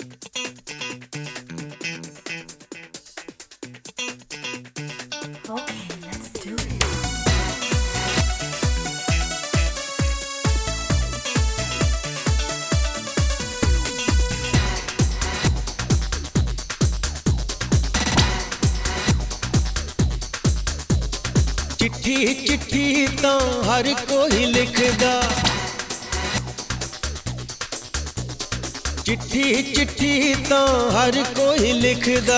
चिट्ठी चिट्ठी तां हर कोई लिखदा, चिट्ठी चिट्ठी तां हर कोई लिखदा,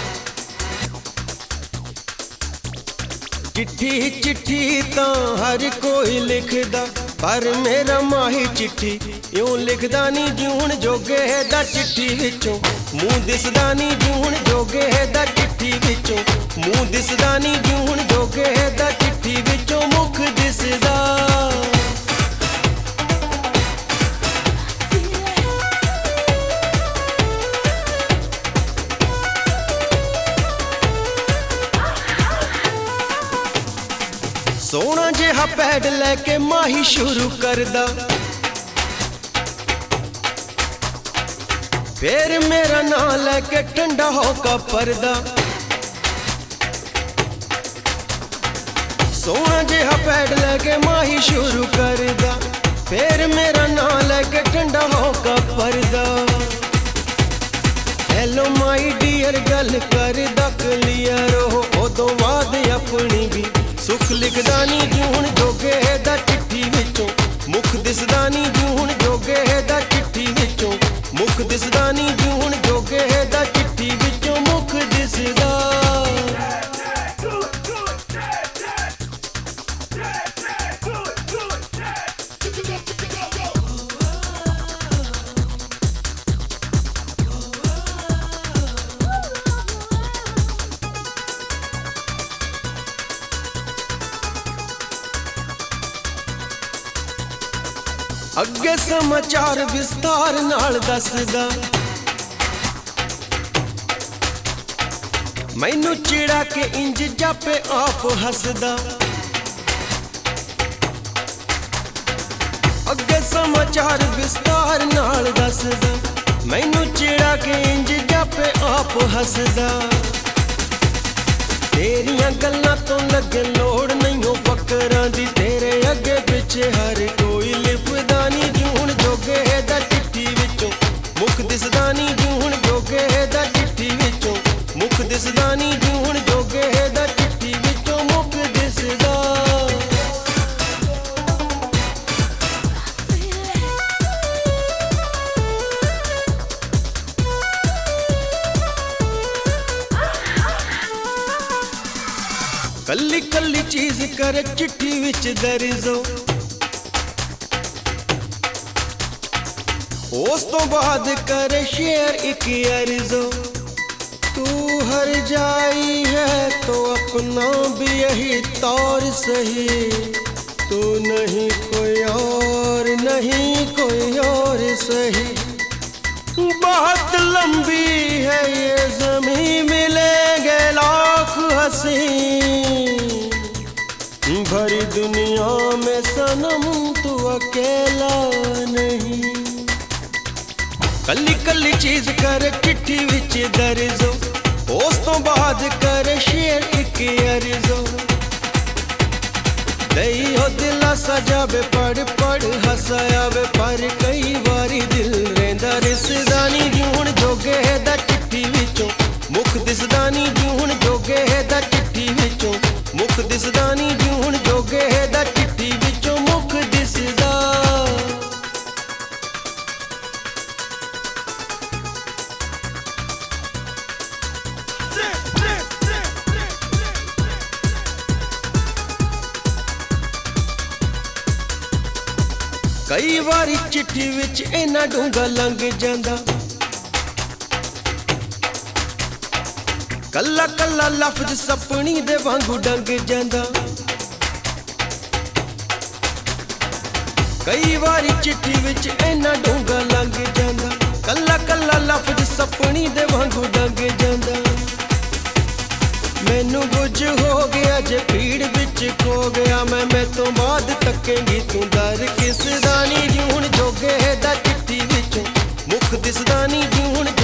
चिट्ठी चिट्ठी तां हर कोई लिखदा। पर मेरा माही चिट्ठी यूं लिखदा नी जून जोगे दा चिट्ठी विचों मूंह दिसदा नी जून जोगे दा चिट्ठी विचों मूंह दिसदा नी जून जोगे दा चिट्ठी विचों मुख दिसदा। सोना जिहा पैड लैके माही शुरू करदा, फिर मेरा नां लैके ठंडा होका परदा। सोना जिहा पैड लैके माही शुरू करदा, फिर मेरा नां लैके ठंडा होका परदा। हेलो माई डियर गल करदा क्लियर हो, उदों बाद अपनी भी सुख लिखदा नी जून जोगे दा चिट्ठी विचों मुख दिसदा नी जून जोगे दा चिट्ठी विचों मुख दिसदा नी जून जोगे दा चिट्ठी विचों मुख दिसदा। अगे समाचार विस्तार नाल दसदा, मैनू चिड़ा के इंज जापे आप हसदा। अगे समाचार विस्तार नाल दसदा, मैनू चिड़ा के इंज जापे आप हसदा। तेरियां गल्लां तो लगे लोड़ नहीं फकरां दी, तेरे अगे पिछे हर कोई लिपदा नी जून जोगे दा चिट्ठी विचों मुख दिसदा नी जून जोगे दा चिट्ठी विचों मुख दिसदा नी जून जोगे दा चिट्ठी विचों मुख दिसदा। कल्ली कल्ली चीज करे चिट्ठी विच दर्जो, उस तो बाद करे शेयर एक अर्जो। तू हर जाई है तो अपना भी यही तौर सही, तू नहीं कोई और नहीं कोई और सही। बहुत लंबी है ये ज़मीं मिलेंगे लाख हसीन, भरी दुनिया में सनम तू अकेला नहीं। कल्ली कल्ली चीज करे चिट्ठी विच दर्जो, उस तो बाद करे शेयर एक अर्जो। दई हो दिलासा जावे पढ़ पढ़ हसायावे, पर कई बारी दिल रेंदा रिसदा नी जून जोगे दा चिट्ठी विचों मुख दिसदा नी जून जोगे दा चिट्ठी विचों मुख दिसदा नी जून जोगे दा चिट्ठी विचों मुख दिसदा। कई बारी चिट्ठी विच इन्ना डूंगा लंघ जांदा, कल्ला कल्ला लफ्ज सपनी दे वांगू डंग जांदा। कई बारी चिट्ठी विच इन्ना डूंगा लंघ जांदा, कल्ला कल्ला लफ्ज सपनी दे वांगू डंग जांदा। मैनू कुछ हो गया जे भीड़ विच खो गया मैं तो बाद तकेंगी तू दर किस दा नी जून जोगे दा चिट्ठी विचों मुख दिसदा नी जून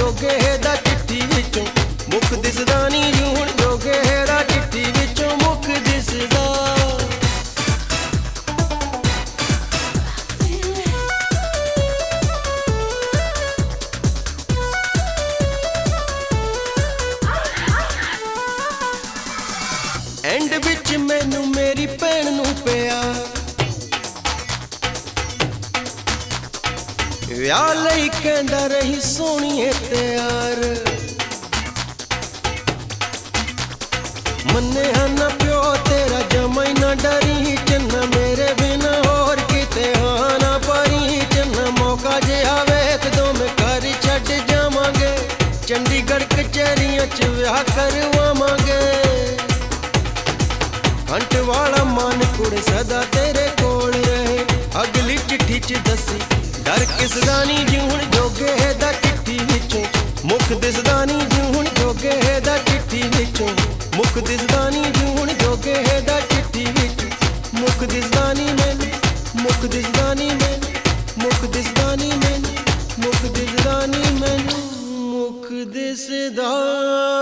ਵਿਆਹ ਲਈ ਕਹਿੰਦਾ ਰਹੀ ਸੋਹਣੀਏ ਤਿਆਰ ਮੰਨਿਆ ਨਾ ਪਿਓ ਤੇਰਾ ਜਮਾਈ ਨਾ ਡਰੀ ਚੰਨਾ ਮੇਰੇ ਬਿਨਾ ਹੋਰ ਕਿਤੇ ਹਾਂ ਨਾ ਪਰੀ ਚੰਨਾ ਮੌਕਾ ਜਿਹਾ ਵੇਖ ਦੋਵੇਂ ਘਰ ਛੱਡ ਜਾਵਾਂਗੇ ਚੰਡੀਗੜ੍ਹ ਕਚਹਿਰੀਆਂ 'ਚ ਵਿਆਹ ਕਰਵਾਵਾਂਗੇ ਕੰਟ ਵਾਲਾ ਮਨ ਕੁੜੇ ਸਦਾ ਤੇਰੇ ਕੋਲ ਰਹੇ ਅਗਲੀ ਚਿੱਠੀ 'ਚ ਦੱਸੀ ਡਰ ਕਿਸ ਦਾ ਨੀ ਜਿਉਣ ਜੋਗੇ ਦਾ ਚਿੱਠੀ ਵਿੱਚੋਂ ਮੁੱਖ ਦਿਸਦਾ ਨੀ ਜਿਉਣ ਜੋਗੇ ਦਾ ਚਿੱਠੀ ਵਿੱਚੋਂ ਮੁੱਖ ਦਿਸਦਾ ਨੀ ਜਿਉਣ ਜੋਗੇ ਦਾ ਚਿੱਠੀ ਵਿੱਚ ਮੁੱਖ ਦਿਸਦਾ ਨੀ ਮੈਨੂੰ ਮੁੱਖ ਦਿਸਦਾ ਨੀ ਮੈਨੂੰ ਮੁੱਖ ਦਿਸਦਾ ਨੀ ਮੈਨੂੰ ਮੁੱਖ ਦਿਸਦਾ ਨੀ ਮੈਨੂੰ ਮੁੱਖ ਦਿਸਦਾ